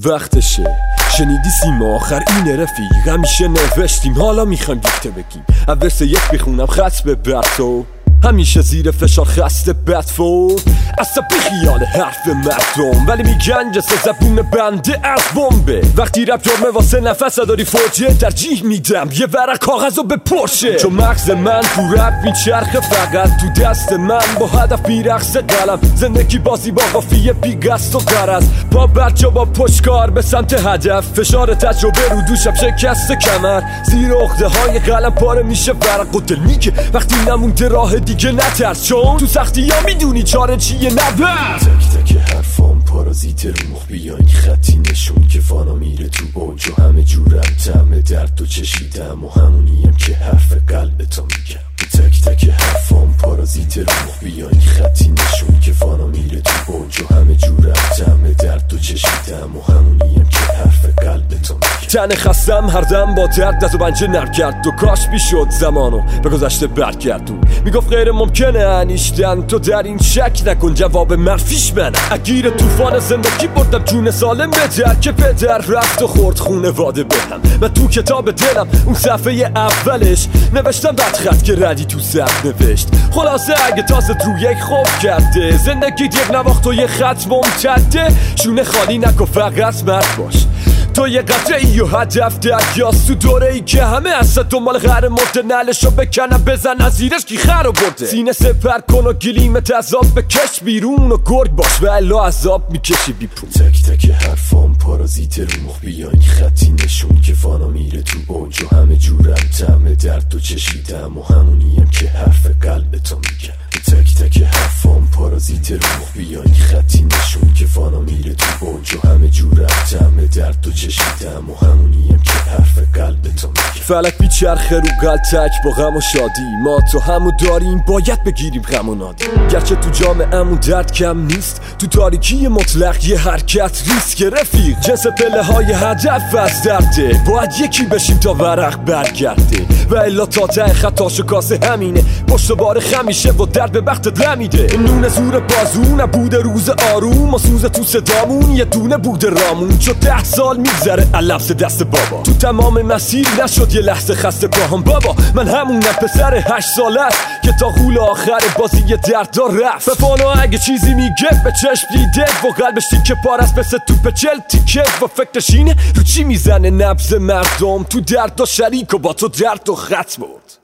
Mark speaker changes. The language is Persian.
Speaker 1: وقتشه. شنیدی سیما آخر اینه رفیق، همیشه نوشتیم حالا میخوایم دیکته بگیم. اول یک بخونم خط به برتو، همیشه زیر فشار خسته بدفور، اصلا خیال حرف مردم، ولی میگن جسه زبون بنده از بمبه. وقتی رپ جرمه واسه نفس داری فوجه، ترجیح میدم یه ورق کاغذو به پرشه، چون مغز من تو رپ میچرخه فقط تو دست من، با هدف میرقصه قلم، زندگی بازی با قافیه بیگست و غرض، با برجا با پشتکار به سمت هدف، فشار تجربه رو دوشم شکست کمر، زیر عقده های قلم پاره میشه ورق و دل میگه وقتی نمونده راه دیگه نترس، چون تو سختی ها میدونی چاره چیه نبرد.
Speaker 2: تک تک حرفام پارازیت روح، بیاین خطی نشون که فانا میره تو اوج و همه جورم طعم درد و چشیدم و همونیم که حرف قلبتو میگم. تک تک حرفام پارازیت روح، بیاین خطی نشون که فانا میره تو اوج و همه جورم طعم درد و چشیدم و همونیم که حرف قلبتو میگم.
Speaker 1: تن خستم هر دم با درد دست و پنجه نرم کرد و کاش بیشد زمانو به گذشته برگردون. میگفت غیر ممکنه انیشتن، تو در این شک نکن جواب منفیش منم. اگیر طوفان زندگی بردم جون سالم به در که پدر رفت و خورد خونواده بهم. من تو کتاب دلم اون صفحه اولش نوشتم بدخط که ردی تو سر نوشت. خلاصه اگه تازت رو یک خوب کرده، زندگی یک نواخت و یه خط ممتده، شونه خالی نکن فقط مرد باش. تو یه قطره ای و هدف دریاست تو دوره ای که همه اصلا دنبال غر مرده، نلشو بکنم بزن از زیرش کی خر برده. سینه سپر کن و گلیمت عذاب بکش بیرون و گرگ باش و الا عذاب میکشی بی پول.
Speaker 2: تک تک حرفام پارازیت روح، بیاین خطی نشون که فانا میره تو اوج و همه جورم طعم درد و چشیدم و همونیم که حرف قلبتو میگم. تک تک حرفام پارازیت روح، بیاین خطی نشون که فانا میره تو اوج و همه جورم طعم درد و چشیدم و همونیم که حرف قلبتو میگم.
Speaker 1: فلک بیچرخه رو قلتک با غم و شادی، ما تو همو داریم باید بگیریم غم و نادی. گرچه تو جامعه‌مون درد کم نیست، تو تاریکی مطلق یه حرکت ریسک رفیق. جنس پله های هدف از درده، باید یکی بشیم تا ورق برگرده، و الا تا ته خطا شکاسه همینه، پشت بار خمیشه و درد به بختت رمیده. نون زور بازون نبوده روز آروم، و سوز تو صدامون یه دونه بوده رامون، چو 10 سال میگذره لفظ دست بابا. تو تمام مسیر نشد یه لحظه خسته پاهم بابا، من همونم پسر 8 ساله است که تا غول آخر بازی درد دار رفت. به فانا اگه چیزی میگه به چشم دیده، و قلبش تیکه پار است مثل توپ چل تیکه، و فکرش اینه رو چی میزنه نبض مردم، تو درد و شریک و با تو درد و خط برد.